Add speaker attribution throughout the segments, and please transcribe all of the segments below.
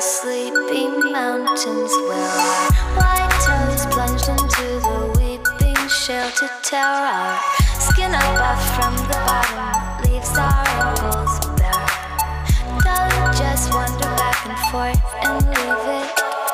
Speaker 1: sleepy mountains where our white toes plunged into the weeping shelter tower. Our skin up off from the bottom leaves our ankles bare. Don't just wander back and forth and leave it.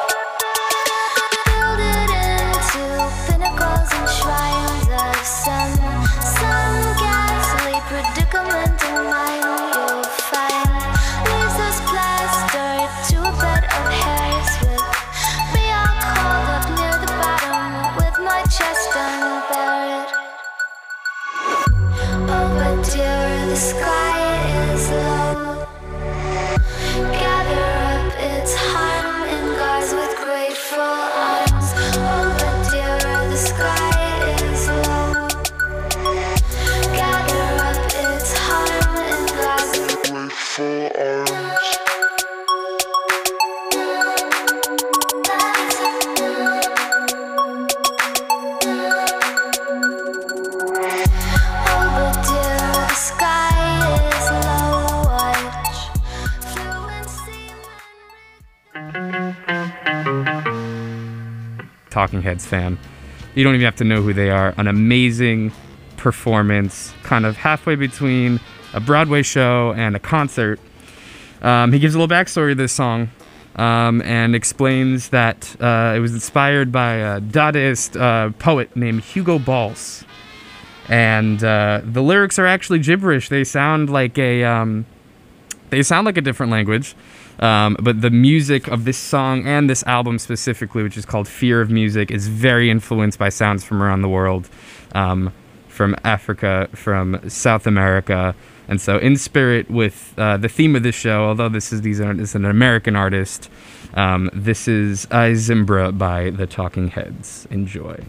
Speaker 1: Build it into pinnacles and shrines of some ghastly predicament in mind you'll find. Leaves us plastered to a bed of hairs with me all curled up near the bottom with my chest unbared. Oh, but dear, the sky is low. Gather up its harm in guards with grateful arms. Oh, but dear, the sky is low. Gather up its harm in guards with grateful arms. Oh, but dear, the sky is low. Watch fluency.
Speaker 2: Talking Heads fan. You don't even have to know who they are. An amazing performance, kind of halfway between a Broadway show and a concert. He gives a little backstory to this song and explains that it was inspired by a Dadaist poet named Hugo Balls. And the lyrics are actually gibberish. They sound like a different language. But the music of this song and this album specifically, which is called Fear of Music, is very influenced by sounds from around the world, from Africa, from South America. And so in spirit with the theme of this show, although this is an American artist, this is I Zimbra by the Talking Heads. Enjoy.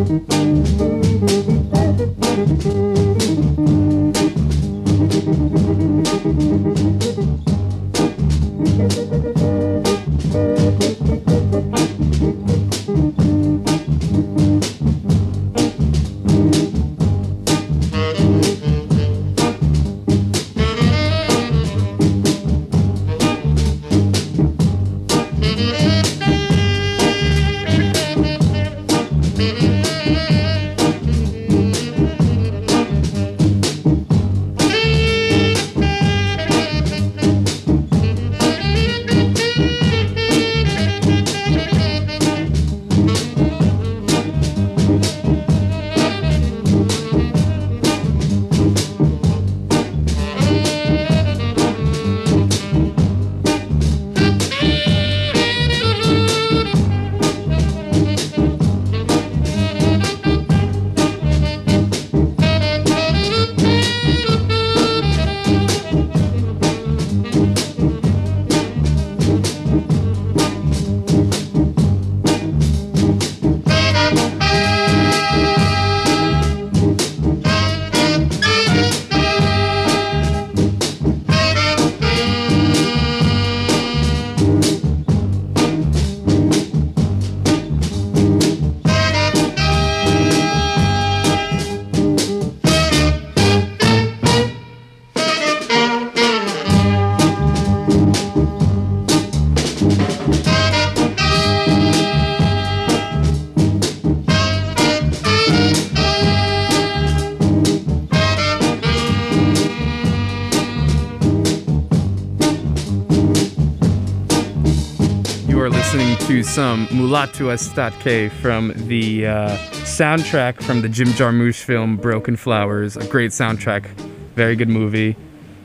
Speaker 2: To some Mulatu Estatke from the soundtrack from the Jim Jarmusch film Broken Flowers. A great soundtrack, very good movie.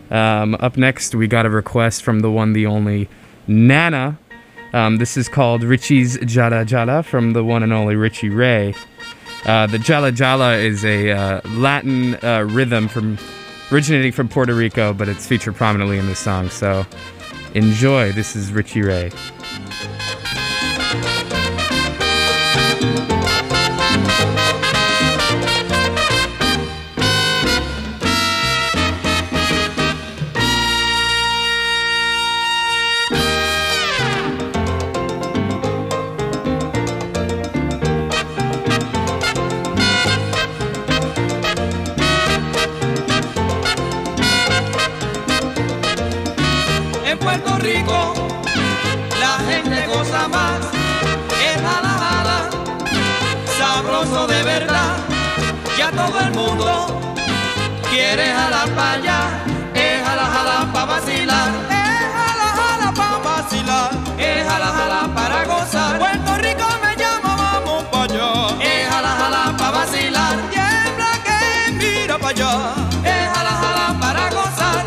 Speaker 2: Up next, we got a request from the one, the only Nana. This is called Richie's Jala Jala from the one and only Richie Ray. The Jala Jala is a Latin rhythm originating from Puerto Rico, but it's featured prominently in this song. So enjoy. This is Richie Ray.
Speaker 3: Todo el mundo quiere jalar para allá, jala para vacilar, jala para vacilar, jala para gozar. Puerto Rico me llama, vamos para allá, jala para vacilar, tiembla que mira para allá, jala para gozar.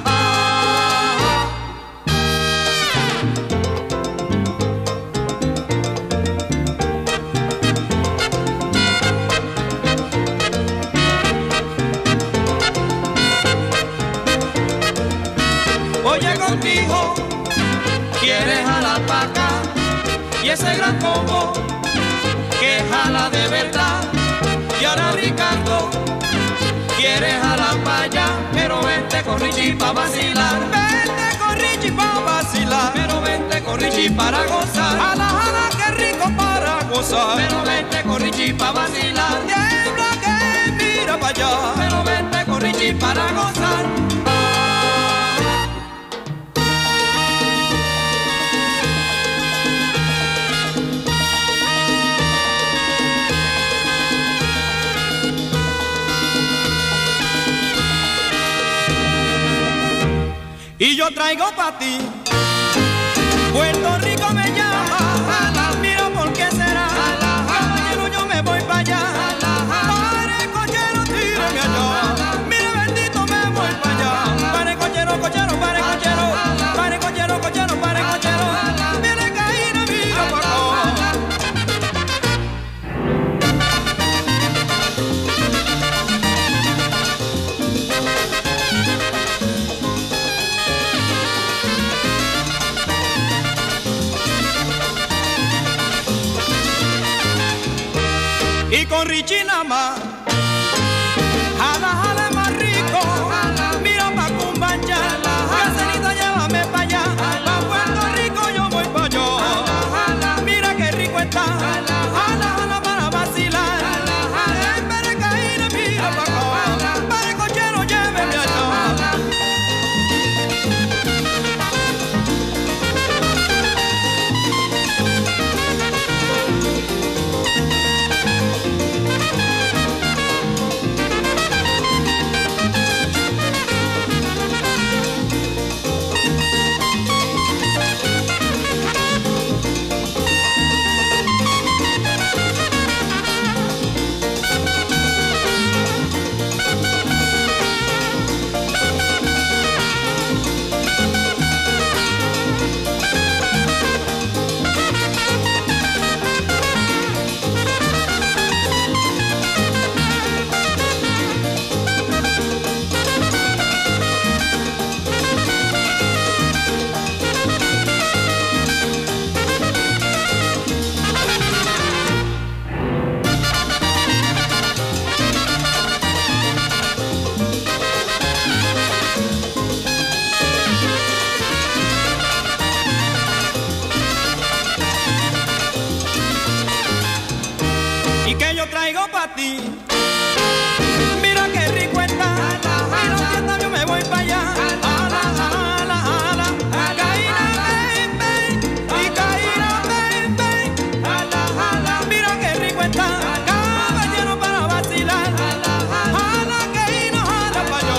Speaker 3: Contigo quieres jalar para acá y ese gran combo que jala de verdad. Y ahora Ricardo quiere jalar para allá, pero vente con Richie para vacilar. Vente con Richie para vacilar, pero vente con Richie para gozar. Jala, que rico para gozar, pero vente con Richie para vacilar. Tiembla que mira para allá, pero vente con Richie para gozar. Y yo traigo pa' ti, Puerto Rico me llama, mira por qué será, caballero yo me voy pa' allá, pare cochero, tírame allá, mira bendito me voy pa' allá, pare cochero, cochero, pare cochero, pare cochero, cochero, pare cochero, viene caída, mira pa' acá. Richinama. Jala, jala más rico, mira pa' Cumbancha, Casenita llévame pa' allá, pa' Puerto Rico yo voy pa' allá. Mira qué rico está, jala, jala para vacilar, en Berecaína mira pa' acá, para el cochero lléveme allá. Y que yo traigo pa' ti. Mira qué rico está. Mira fiesta, yo me voy pa' allá. Ala, ala, ala. Caína, ven, ven. Y caína, ven, ven. Ala, ala. Mira qué rico está. Caballero para vacilar. Ala, caína, ala pa' yo.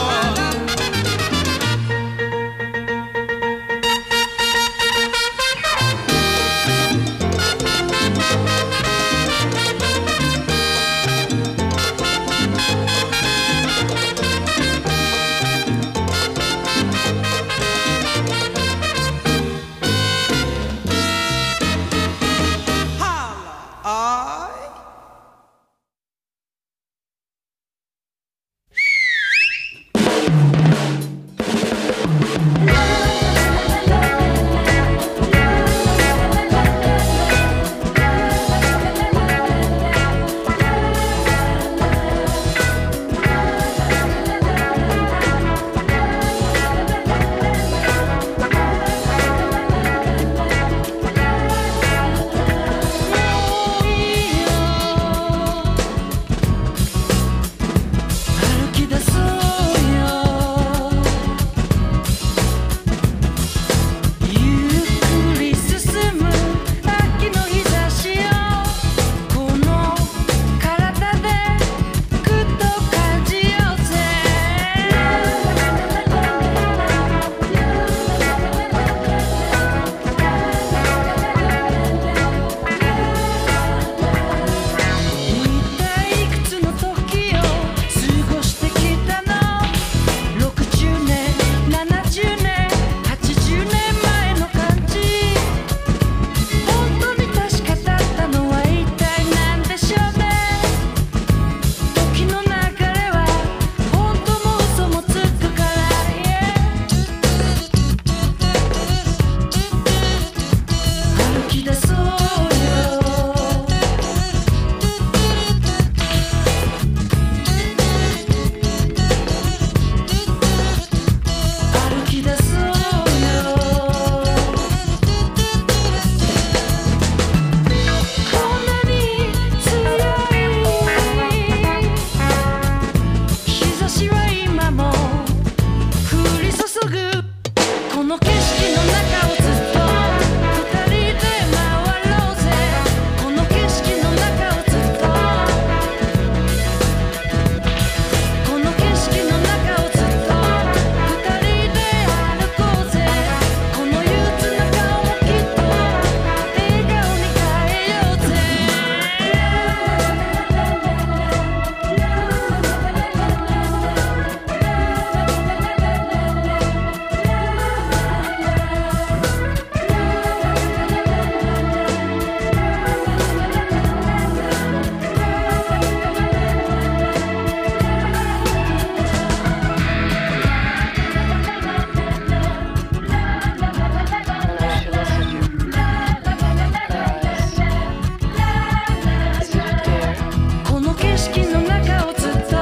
Speaker 4: 色の中をずっと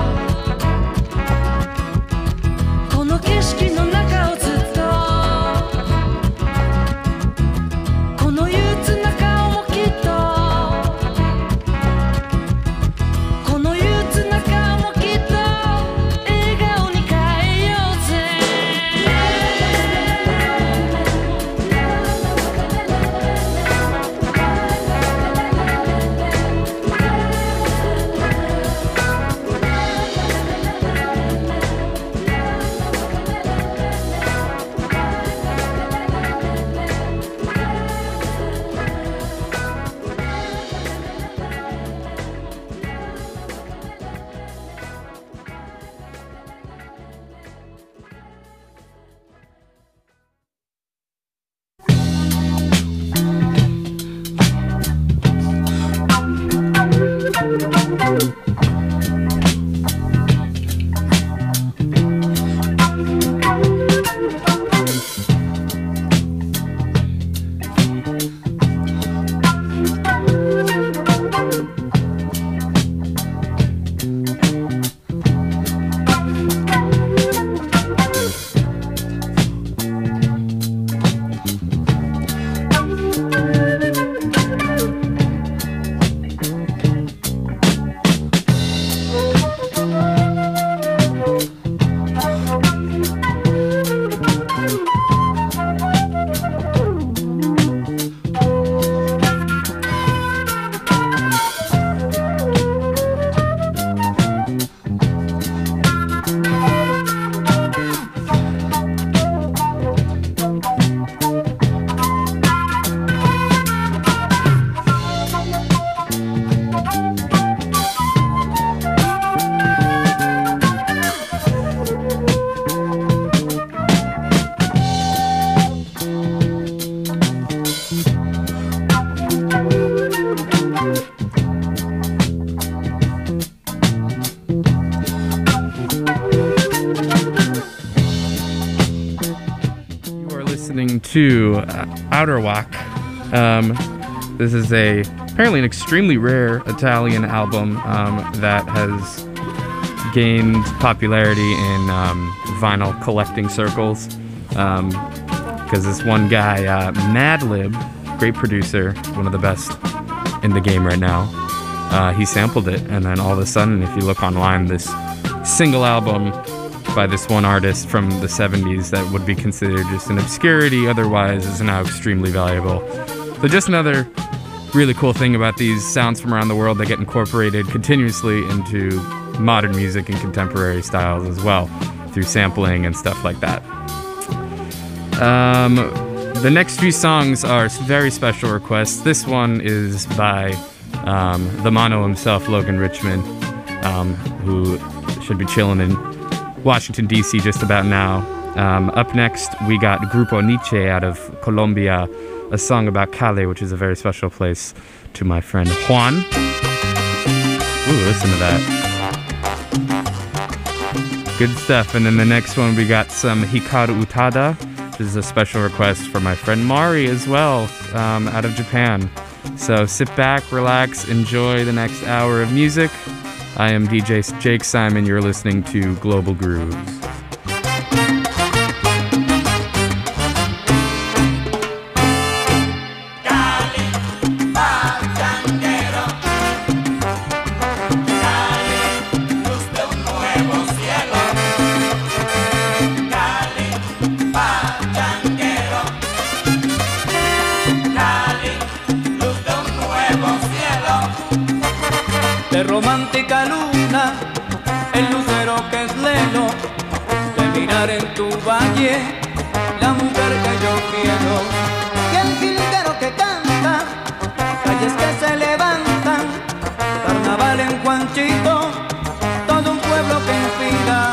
Speaker 4: この景色の中をずっとこの憂鬱な顔もきっとこの憂鬱な顔もきっと笑顔に変えようぜ
Speaker 2: To Outer Walk. This is apparently an extremely rare Italian album that has gained popularity in vinyl collecting circles because this one guy, Madlib, great producer, one of the best in the game right now, he sampled it, and then all of a sudden, if you look online, this single album by this one artist from the 70s that would be considered just an obscurity otherwise is now extremely valuable. So just another really cool thing about these sounds from around the world that get incorporated continuously into modern music and contemporary styles as well through sampling and stuff like that. The next few songs are very special requests. This one is by the Mono himself, Logan Richmond, who should be chilling in Washington, D.C. just about now. Up next, we got Grupo Nietzsche out of Colombia, a song about Cali, which is a very special place to my friend Juan. Ooh, listen to that. Good stuff. And then the next one, we got some Hikaru Utada, which is a special request for my friend Mari as well, out of Japan. So sit back, relax, enjoy the next hour of music. I am DJ Jake Simon. You're listening to Global Grooves.
Speaker 3: Romántica luna, el lucero que es lelo, de mirar en tu valle, la mujer que yo quiero. Y el jilguero que canta, calles que se levantan, carnaval en Juanchito, todo un pueblo que inspira.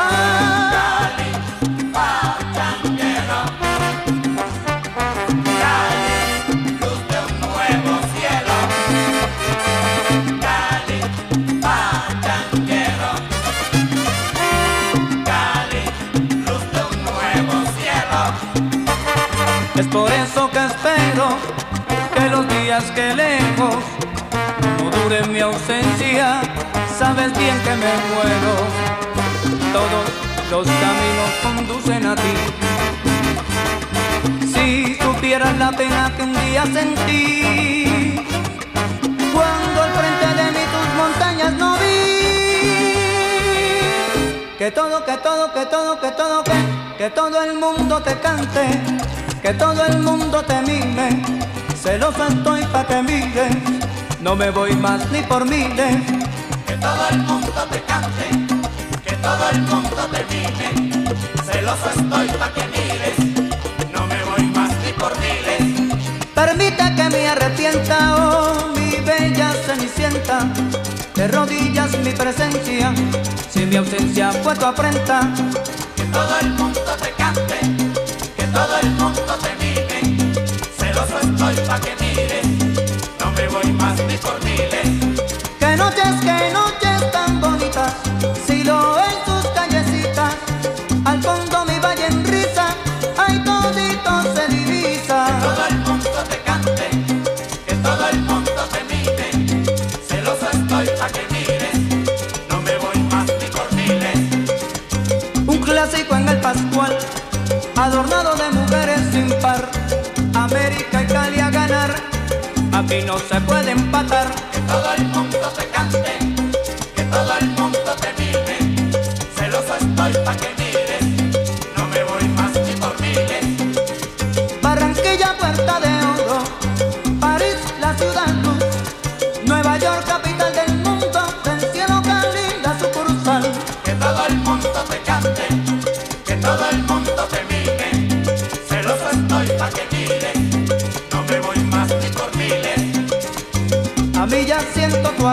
Speaker 3: Es por eso que espero que los días que lejos no duren de mi ausencia, sabes bien que me muero. Todos los caminos conducen a ti. Si supieras la pena que un día sentí, cuando al frente de mí tus montañas no vi. Que todo, que todo, que todo, que todo, que todo el mundo te cante, que todo el mundo te mime. Celoso estoy pa' que mires, no me voy más ni por miles.
Speaker 5: Que todo el mundo te cante, que todo el mundo te mime. Celoso estoy pa' que mires, no me voy más ni por miles.
Speaker 3: Permite que me arrepienta, oh mi bella cenicienta. De rodillas mi presencia, si mi ausencia fue tu afrenta.
Speaker 5: Que todo el mundo te cante, que todo el mundo te mime. Celoso estoy pa' que mires, no me voy más ni por miles.
Speaker 3: Que noches tan bonitas, si lo en sus callecitas, al fondo mi valle en risa, ay todito se divisa.
Speaker 5: Que todo el mundo te cante, que todo el mundo te mime. Celoso estoy pa' que mires, no me voy más ni por miles.
Speaker 3: Un clásico en el Pascual, adornado de mujeres sin par. América y Cali a ganar, a mí no se puede empatar.
Speaker 5: Que todo el mundo te cante, que todo el mundo te mime. Celoso estoy pa' que mires, no me voy más ni por miles.
Speaker 3: Barranquilla, Puerta de Oro, París, la ciudad luz, Nueva York, capital del mundo, del cielo Cali, la sucursal.
Speaker 5: Que todo el mundo te cante, que todo el mundo te mime. Celoso estoy pa' que mires, no me voy más ni por miles.
Speaker 3: A mí ya siento tu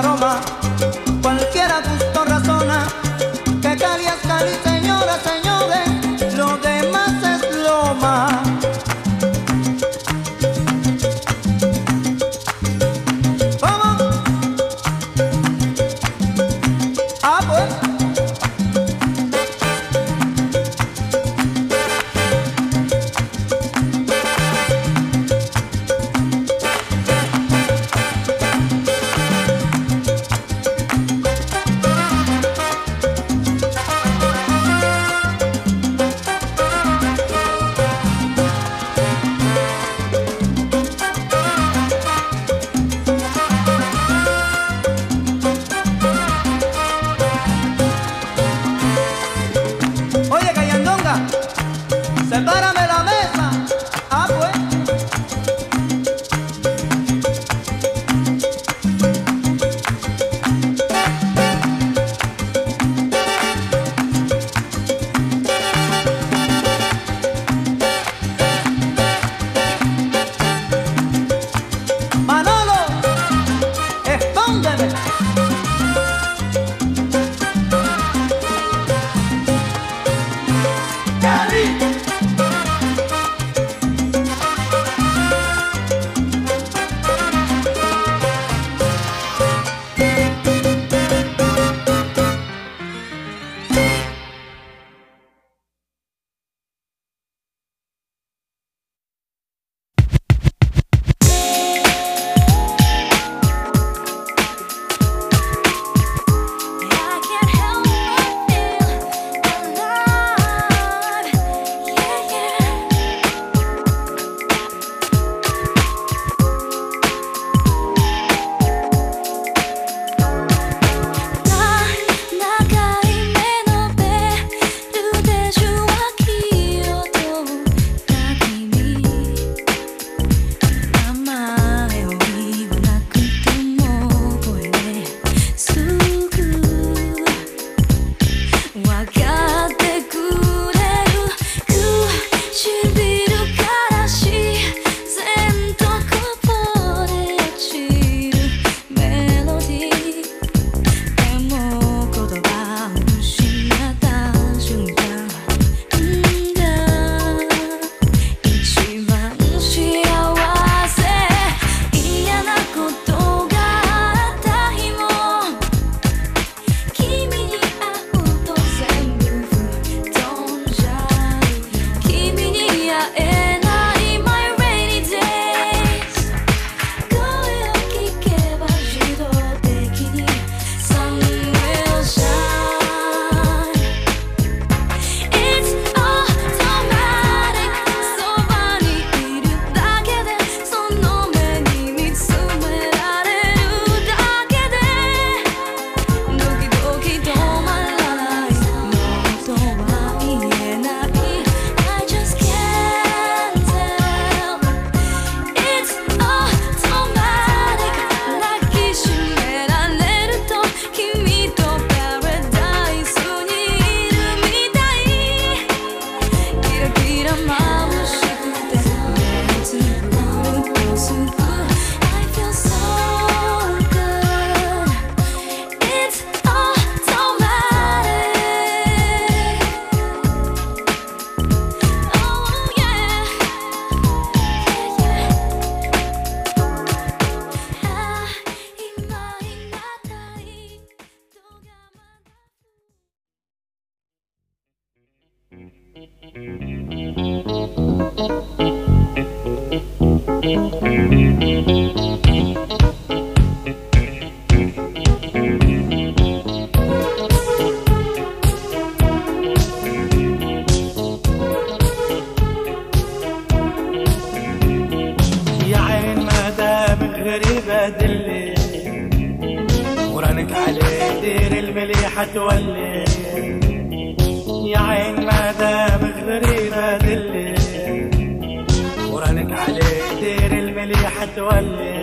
Speaker 5: يا عين ما دامك غريبة دلي ورانك عليه دير المليحة تولي يا عين ما دامك غريبة دلي ورانك عليه دير المليحة تولي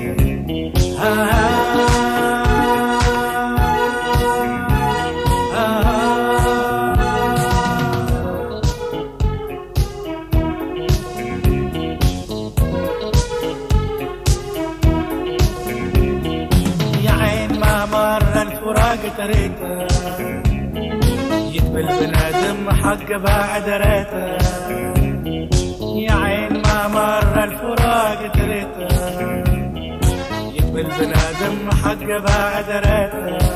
Speaker 5: يا عين ما مر الفراق تريته يتبل بنادم حق بعد ريته يا عين ما مر الفراق تريته يتبل بنادم حق بعد ريته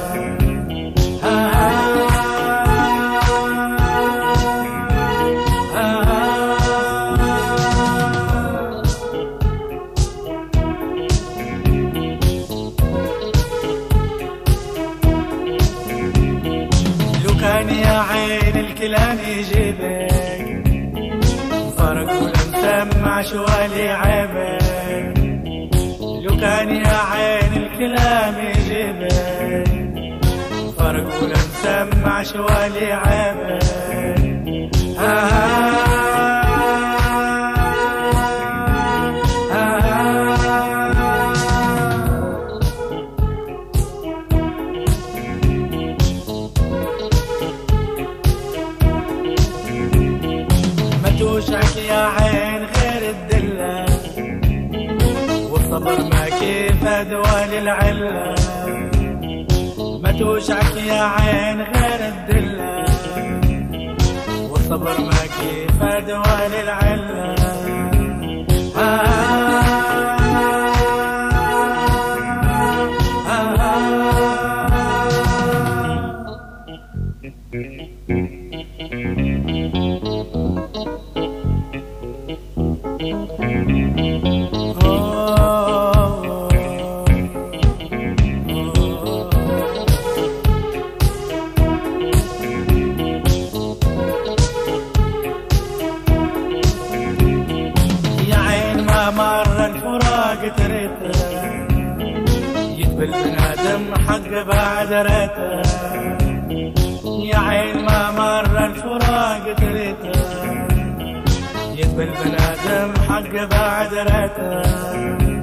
Speaker 5: لو كان يا عين الكلام يجيبك فرق ولا مسمع شوالي عيبك لو كان يا عين الكلام يجيبك فرق ولا مسمع شوالي عيبك ما توشك يا عين غير الدلة والصبر ما كيف أدوى للعلة ما توشك يا عين غير الدلة والصبر ما كيف أدوى للعلة يا عين ما مر الفراق تريته يتبل بنادم حق بعد ريته يا عين ما مر الفراق تريته يتبل بنادم حق بعد ريته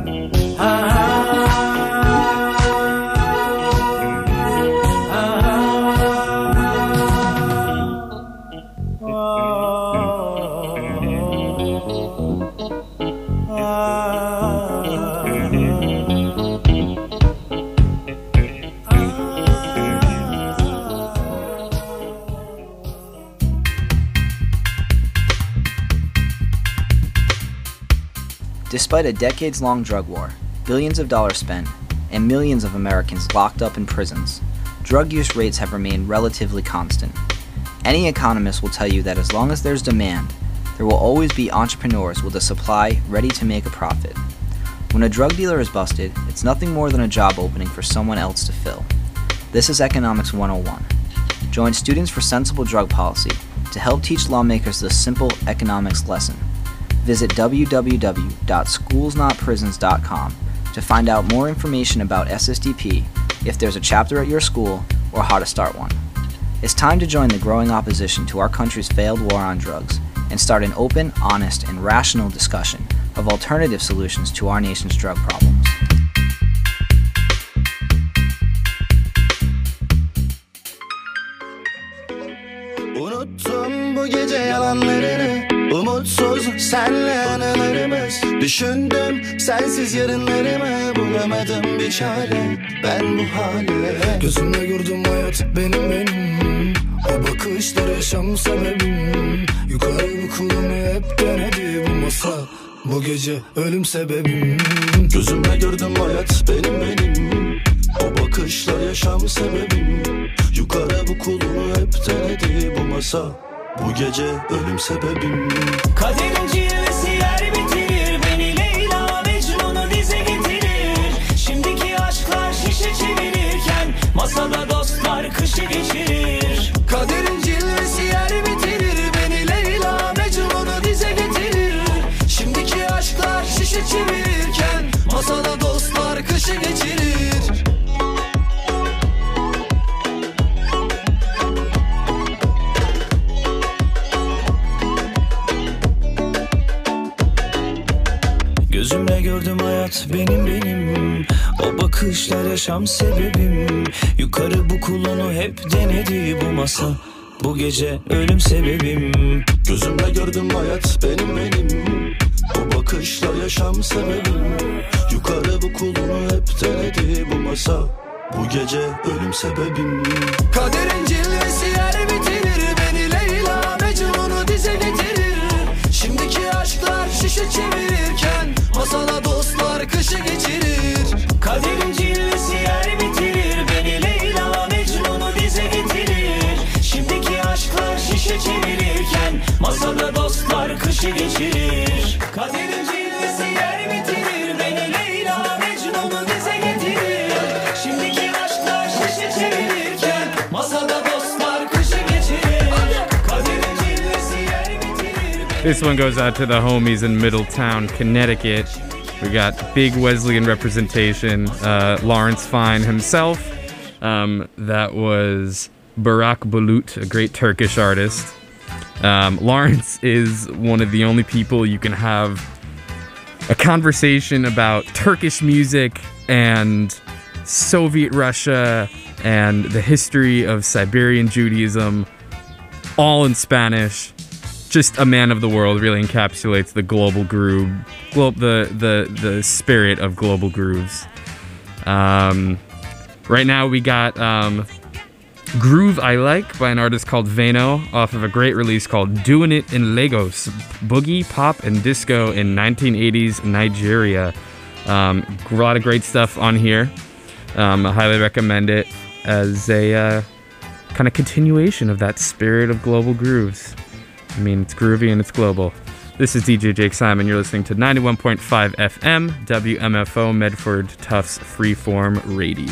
Speaker 6: Despite a decades-long drug war, billions of dollars spent, and millions of Americans locked up in prisons, drug use rates have remained relatively constant. Any economist will tell you that as long as there's demand, there will always be entrepreneurs with a supply ready to make a profit. When a drug dealer is busted, it's nothing more than a job opening for someone else to fill. This is Economics 101. Join Students for Sensible Drug Policy to help teach lawmakers this simple economics lesson. Visit www.schoolsnotprisons.com to find out more information about SSDP, if there's a chapter at your school, or how to start one. It's time to join the growing opposition to our country's failed war on drugs and start an open, honest, and rational discussion of alternative solutions to our nation's drug problems.
Speaker 7: Unuttum bu gece yalanlarını, umutsuz senle anılarımız. Düşündüm sensiz yarınlarımı, bulamadım bir çare ben bu hale. Gözümle gördüm hayat benim. O bakışlar yaşam sebebim. Yukarı bu kulumu hep denedi bu masa. Bu gece ölüm sebebim. Gözümle gördüm hayat benim. O bakışlar yaşam sebebim. Yukarı bu kulumu hep denedi bu masa. bu gece ölüm sebebim.
Speaker 4: Kaderin cilvesi yer bitirir, beni Leyla Mecnun'u dize getirir. Şimdiki aşklar şişe çevirirken masada dostlar kışı geçirir.
Speaker 7: Kaderin cilvesi yer bitirir, beni Leyla Mecnun'u dize getirir. Şimdiki aşklar şişe çevirirken masada dostlar kışı geçirir.
Speaker 8: Gözümle gördüm hayat benim. O bakışlar yaşam sebebim. Yukarı bu kulunu hep denedi bu masa, bu gece ölüm sebebim.
Speaker 7: Gözümle gördüm hayat benim. O bakışlar yaşam sebebim. Yukarı bu kulunu hep denedi bu masa, bu gece ölüm sebebim. Kaderin cilvesi yer bitirir, beni Leyla Mecnun'u dize getirir. Şimdiki aşklar şişe çevirirken masada dostlar kışı geçirir.
Speaker 4: Kaderin cilvesi yer bitirir, beni Leyla Mecnun'u dize getirir. Şimdiki aşklar şişe çevirirken masada dostlar kışı geçirir. Kaderin cilvesi yer bitirir, beni Leyla Mecnun'u dize getirir. Şimdiki aşklar şişe çevirirken masada dostlar kışı geçirir. Kaderin cilvesi yer bitirir.
Speaker 2: This one goes out to the homies in Middletown, Connecticut. We got big Wesleyan representation. Lawrence Fine himself. That was Barak Bulut, a great Turkish artist. Lawrence is one of the only people you can have a conversation about Turkish music and Soviet Russia and the history of Siberian Judaism, all in Spanish. Just a man of the world, really encapsulates the global groove, the spirit of global grooves. Right now we got Groove I Like by an artist called Vano off of a great release called Doing It in Lagos, Boogie, Pop, and Disco in 1980s Nigeria. A lot of great stuff on here. I highly recommend it as a kind of continuation of that spirit of global grooves. I mean, it's groovy and it's global. This is DJ Jake Simon. You're listening to 91.5 FM, WMFO, Medford Tufts Freeform Radio.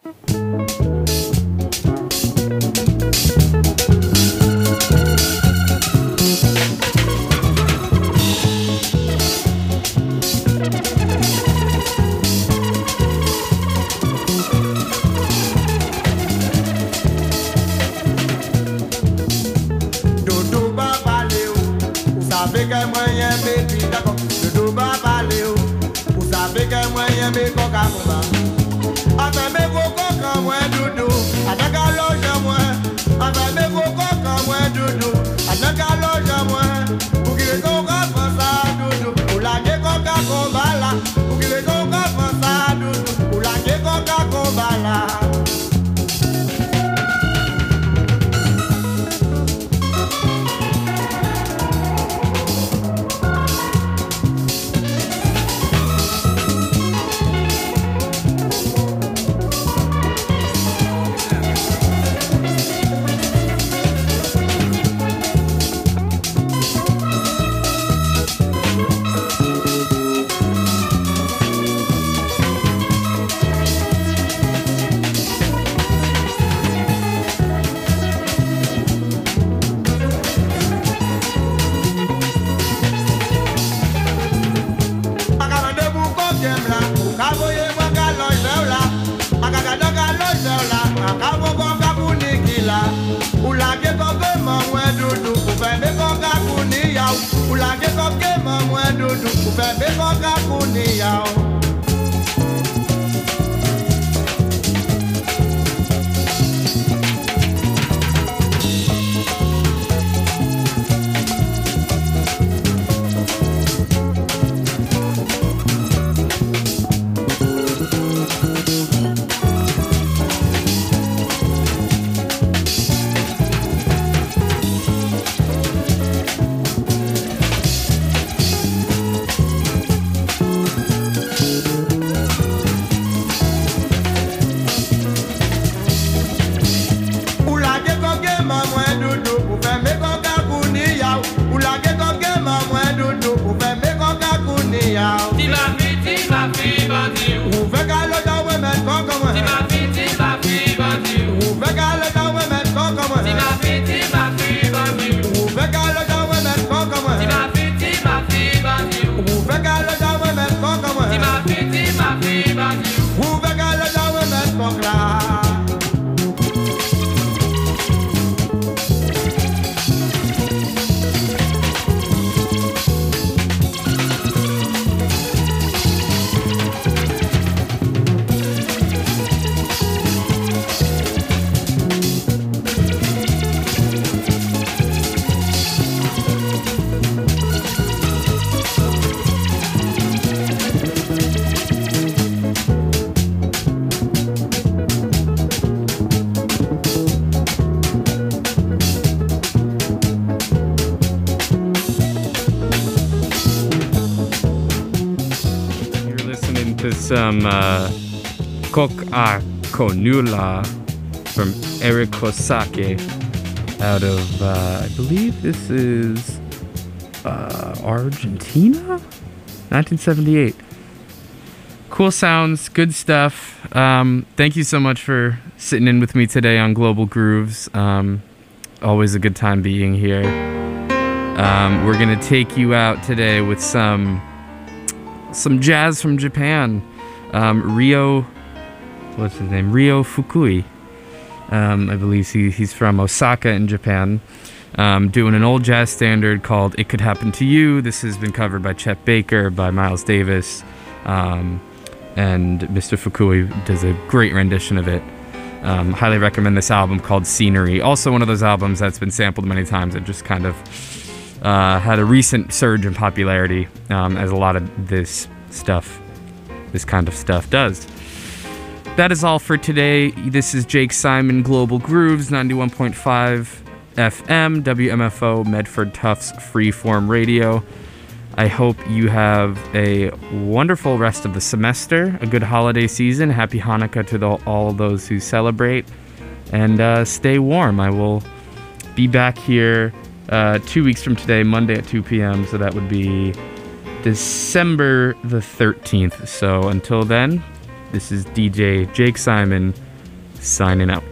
Speaker 2: Some Kok A Konula from Eric Kosake out of, I believe this is Argentina? 1978. Cool sounds, good stuff. Thank you so much for sitting in with me today on Global Grooves. Always a good time being here. We're going to take you out today with some jazz from Japan. Ryo Fukui. I believe he's from Osaka in Japan. Doing an old jazz standard called It Could Happen to You. This has been covered by Chet Baker, by Miles Davis, and Mr. Fukui does a great rendition of it. Highly recommend this album called Scenery. Also one of those albums that's been sampled many times and just kind of had a recent surge in popularity, as a lot of this kind of stuff does. That is all for today. This is Jake Simon, Global Grooves, 91.5 FM, WMFO, Medford Tufts Freeform Radio. I hope you have a wonderful rest of the semester, a good holiday season. Happy Hanukkah to all those who celebrate, and stay warm. I will be back here 2 weeks from today, Monday at 2 p.m., so that would be December the 13th. So until then, this is DJ Jake Simon signing out.